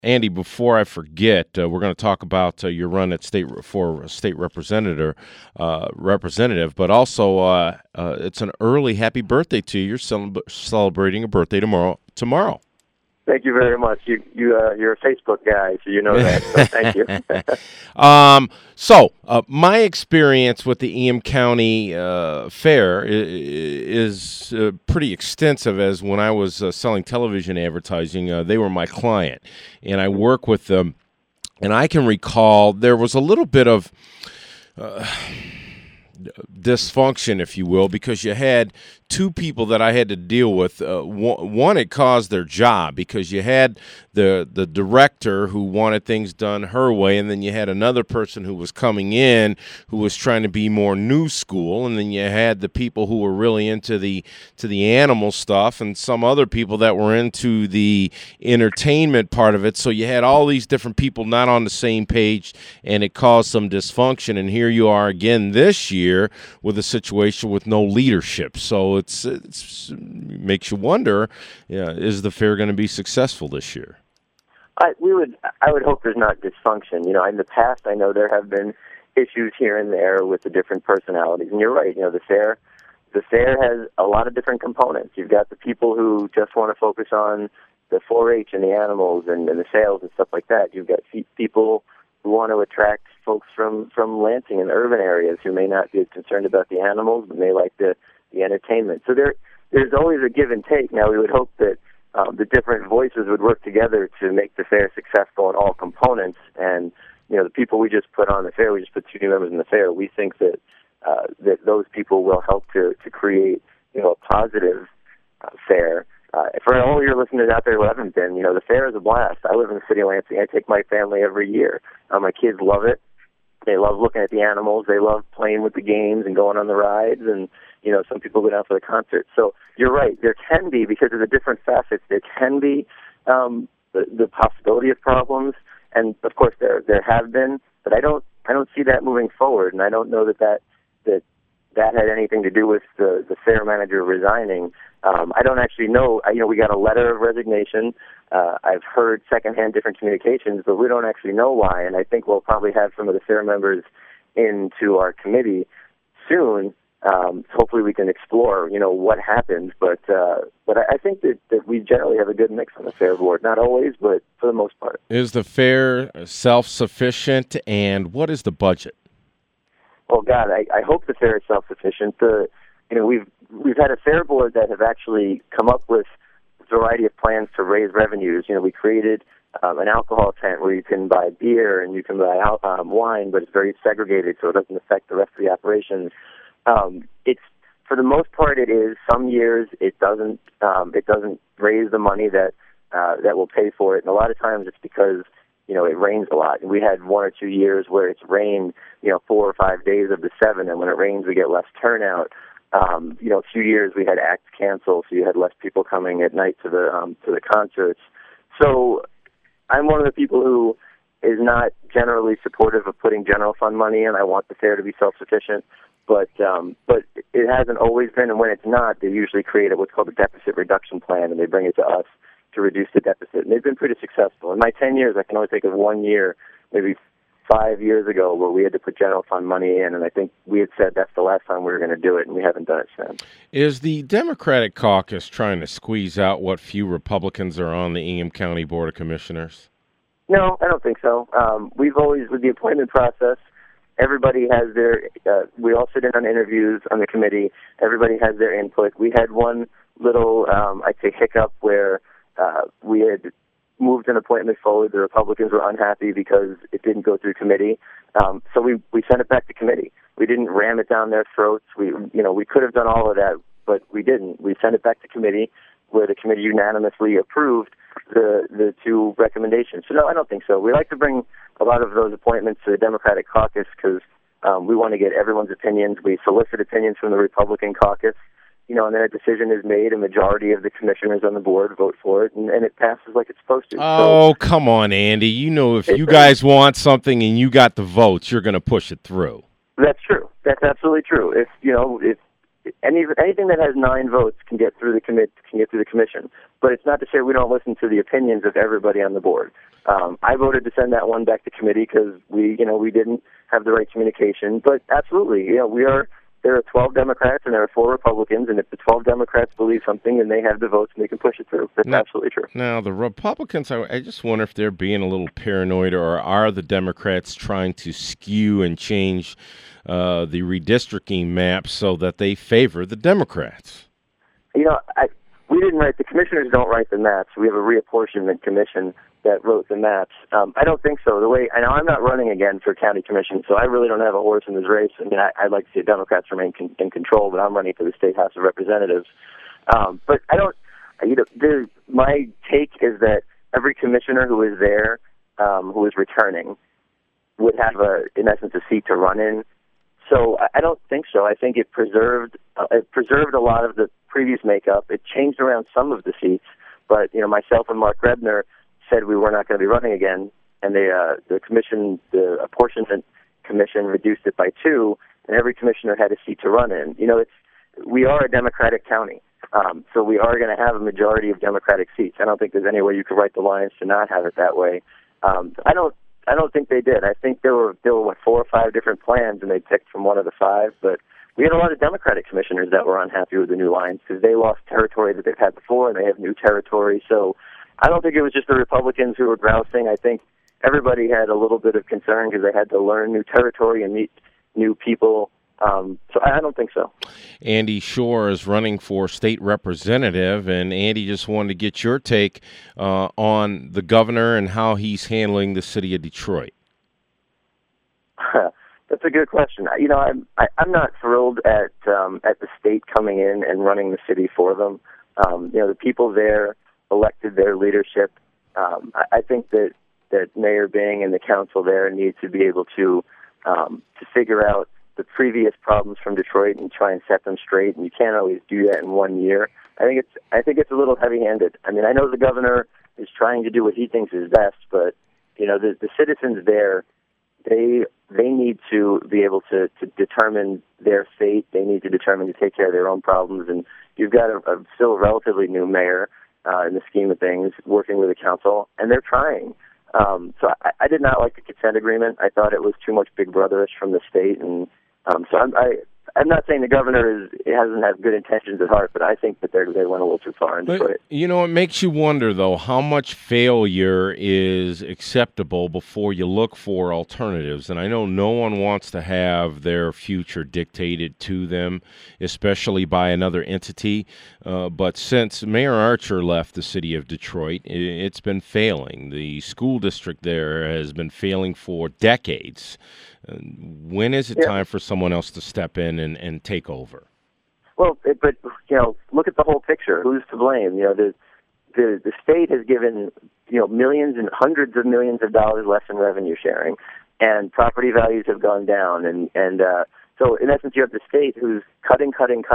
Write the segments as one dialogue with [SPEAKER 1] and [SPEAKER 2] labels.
[SPEAKER 1] Andy, before I forget, we're going to talk about your run at state representative, but also it's an early happy birthday to you. You're celebrating a birthday tomorrow.
[SPEAKER 2] Thank you very much. You're a Facebook guy, so you know that. So thank you.
[SPEAKER 1] My experience with the Eam County Fair is pretty extensive. As when I was selling television advertising, they were my client, and I work with them. And I can recall there was a little bit of dysfunction, if you will, because you had two people that I had to deal with. One, it caused their job because you had the director who wanted things done her way, and then you had another person who was coming in who was trying to be more new school, and then you had the people who were really into the animal stuff, and some other people that were into the entertainment part of it. So you had all these different people not on the same page, and it caused some dysfunction. And here you are again this year with a situation with no leadership. So it makes you wonder, is the fair going to be successful this year?
[SPEAKER 2] I would hope there's not dysfunction. In the past, I know there have been issues here and there with the different personalities. And you're right. The fair has a lot of different components. You've got the people who just want to focus on the 4-H and the animals and the sales and stuff like that. You've got people who want to attract folks from Lansing and urban areas who may not be as concerned about the animals, but may like the entertainment. So there's always a give and take. Now, we would hope that the different voices would work together to make the fair successful in all components. And, the people we just put on the fair, we just put 2 new members in the fair, we think that those people will help to create, a positive fair. For all your listeners out there who haven't been, the fair is a blast. I live in the city of Lansing. I take my family every year. My kids love it. They love looking at the animals. They love playing with the games and going on the rides. And, some people go down for the concert. So you're right. There can be, because of the different facets, there can be the possibility of problems. And, of course, there have been. But I don't see that moving forward. And I don't know that had anything to do with the fair manager resigning. I don't actually know. We got a letter of resignation. I've heard secondhand different communications, but we don't actually know why. And I think we'll probably have some of the fair members into our committee soon. Hopefully we can explore, what happened. But I think that we generally have a good mix on the fair board. Not always, but for the most part.
[SPEAKER 1] Is the fair self-sufficient, and what is the budget?
[SPEAKER 2] Oh God, I hope the fair is self-sufficient. We've had a fair board that have actually come up with a variety of plans to raise revenues. We created an alcohol tent where you can buy beer and you can buy wine, but it's very segregated, so it doesn't affect the rest of the operations. It's, for the most part, it is. Some years it doesn't raise the money that will pay for it, and a lot of times it's because it rains a lot. And we had 1 or 2 years where it's rained 4 or 5 days of the 7, and when it rains we get less turnout. A few years we had acts canceled, so you had less people coming at night to the concerts. So I'm one of the people who is not generally supportive of putting general fund money in. I want the fair to be self-sufficient, but it hasn't always been. And when it's not, they usually create what's called a deficit reduction plan, and they bring it to us to reduce the deficit. And they've been pretty successful. In my 10 years, I can only think of 1 year, maybe 5 years ago, where we had to put general fund money in, and I think we had said that's the last time we were going to do it, and we haven't done it since.
[SPEAKER 1] Is the Democratic caucus trying to squeeze out what few Republicans are on the Eam County Board of Commissioners?
[SPEAKER 2] No, I don't think so. We've always, with the appointment process, everybody has their, we all sit in on interviews on the committee, everybody has their input. We had one little, I'd say, hiccup where we had moved an appointment forward. The Republicans were unhappy because it didn't go through committee. So we sent it back to committee. We didn't ram it down their throats. We could have done all of that, but we didn't. We sent it back to committee, where the committee unanimously approved the 2 recommendations. So no, I don't think so. We like to bring a lot of those appointments to the Democratic caucus because we want to get everyone's opinions. We solicit opinions from the Republican caucus. And then a decision is made, a majority of the commissioners on the board vote for it, and it passes like it's supposed to.
[SPEAKER 1] Oh, come on, Andy. If you guys want something and you got the votes, you're going to push it through.
[SPEAKER 2] That's true. That's absolutely true. If anything that has 9 votes can get through the commission, but it's not to say we don't listen to the opinions of everybody on the board. I voted to send that one back to committee because we didn't have the right communication. But absolutely, there are 12 Democrats and there are 4 Republicans, and if the 12 Democrats believe something, then they have the votes and they can push it through. That's absolutely true.
[SPEAKER 1] Now, the Republicans, I just wonder if they're being a little paranoid, or are the Democrats trying to skew and change the redistricting map so that they favor the Democrats?
[SPEAKER 2] We didn't write, the commissioners don't write the maps. We have a reapportionment commission that wrote the maps. I don't think so. I know I'm not running again for county commission, so I really don't have a horse in this race. I mean, I'd like to see Democrats remain in control, but I'm running for the State House of Representatives. But I don't, my take is that every commissioner who is there, who is returning, would have, in essence, a seat to run in. So I don't think so. I think it preserved a lot of the previous makeup. It changed around some of the seats, but myself and Mark Rebner said we were not going to be running again, and the apportionment commission reduced it by 2, and every commissioner had a seat to run in. We are a Democratic county, so we are going to have a majority of Democratic seats. I don't think there's any way you could write the lines to not have it that way. I don't think they did. I think there were 4 or 5 different plans, and they picked from one of the 5. But we had a lot of Democratic commissioners that were unhappy with the new lines because they lost territory that they've had before, and they have new territory. So I don't think it was just the Republicans who were grousing. I think everybody had a little bit of concern because they had to learn new territory and meet new people. So I don't think so.
[SPEAKER 1] Andy Shore is running for state representative, and Andy, just wanted to get your take on the governor and how he's handling the city of Detroit.
[SPEAKER 2] That's a good question. I'm not thrilled at the state coming in and running the city for them. The people there elected their leadership. I think that Mayor Bing and the council there need to be able to figure out the previous problems from Detroit and try and set them straight. And you can't always do that in 1 year. I think it's a little heavy-handed. I mean, I know the governor is trying to do what he thinks is best, but the citizens there, they need to be able to determine their fate. They need to determine to take care of their own problems. And you've got a still relatively new mayor in the scheme of things, working with the council, and they're trying. So I did not like the consent agreement. I thought it was too much Big Brotherish from the state, and so I'm not saying the governor hasn't had good intentions at heart, but I think that they went a little too far in Detroit.
[SPEAKER 1] It makes you wonder, though, how much failure is acceptable before you look for alternatives. And I know no one wants to have their future dictated to them, especially by another entity. But since Mayor Archer left the city of Detroit, it's been failing. The school district there has been failing for decades. When is it time for someone else to step in and take over?
[SPEAKER 2] Well, but look at the whole picture. Who's to blame? The state has given millions and hundreds of millions of dollars less in revenue sharing, and property values have gone down, and so in essence you have the state who's cutting,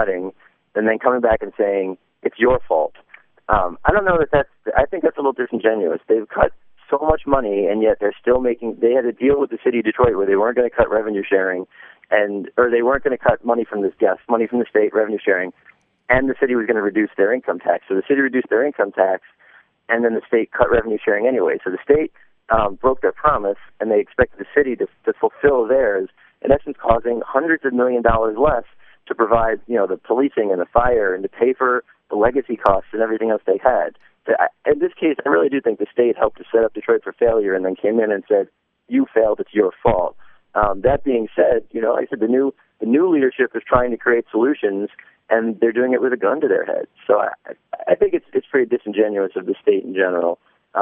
[SPEAKER 2] and then coming back and saying it's your fault. I don't know I think that's a little disingenuous. They've cut so much money, and yet they had a deal with the city of Detroit where they weren't going to cut revenue sharing, or they weren't going to cut money from the state, revenue sharing, and the city was going to reduce their income tax. So the city reduced their income tax, and then the state cut revenue sharing anyway. So the state broke their promise, and they expected the city to fulfill theirs, in essence causing hundreds of $millions less to provide, the policing and the fire and to pay for the legacy costs and everything else they had. In this case, I really do think the state helped to set up Detroit for failure and then came in and said, you failed, it's your fault. That being said, like I said, the new leadership is trying to create solutions, and they're doing it with a gun to their head. So I think it's pretty disingenuous of the state in general.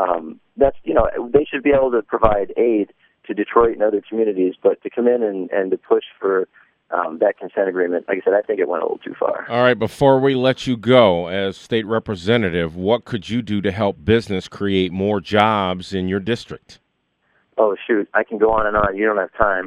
[SPEAKER 2] They should be able to provide aid to Detroit and other communities, but to come in and to push for that consent agreement, like I said, I think it went a little too far.
[SPEAKER 1] All right, before we let you go, as state representative, what could you do to help business create more jobs in your district?
[SPEAKER 2] Oh, shoot, I can go on and on. You don't have time.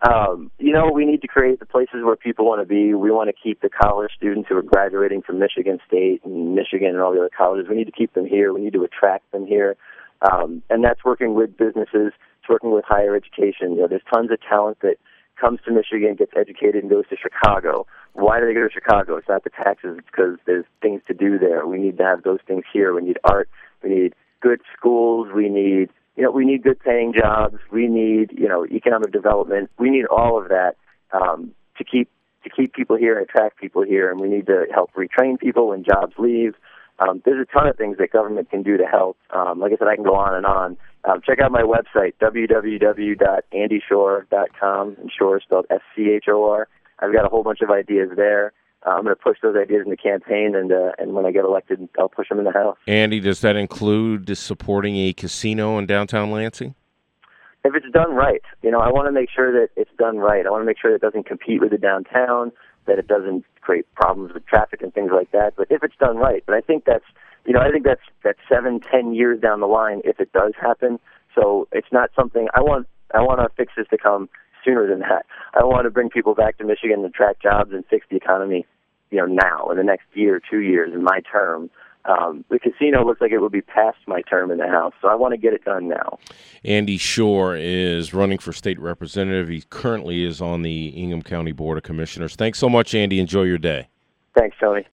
[SPEAKER 2] We need to create the places where people want to be. We want to keep the college students who are graduating from Michigan State and Michigan and all the other colleges. We need to keep them here. We need to attract them here. And that's working with businesses. It's working with higher education. There's tons of talent that comes to Michigan, gets educated, and goes to Chicago. Why do they go to Chicago? It's not the taxes. It's because there's things to do there. We need to have those things here. We need art. We need good schools. We need we need good paying jobs. We need, economic development. We need all of that to keep people here and attract people here. And we need to help retrain people when jobs leave. There's a ton of things that government can do to help. Like I said, I can go on and on. Check out my website, www.andyshore.com, and Shore is spelled Schor. I've got a whole bunch of ideas there. I'm going to push those ideas in the campaign, and when I get elected, I'll push them in the House.
[SPEAKER 1] Andy, does that include supporting a casino in downtown Lansing?
[SPEAKER 2] If it's done right, I want to make sure that it's done right. I want to make sure that it doesn't compete with the downtown, that it doesn't create problems with traffic and things like that. But if it's done right, but I think that's 7-10 years down the line if it does happen. So it's not something I want to fix this to come sooner than that. I want to bring people back to Michigan and attract jobs and fix the economy, now in the next year or 2 years in my term. The casino looks like it will be past my term in the House, so I want to get it done now.
[SPEAKER 1] Andy Shore is running for state representative. He currently is on the Ingham County Board of Commissioners. Thanks so much, Andy. Enjoy your day.
[SPEAKER 2] Thanks, Tony.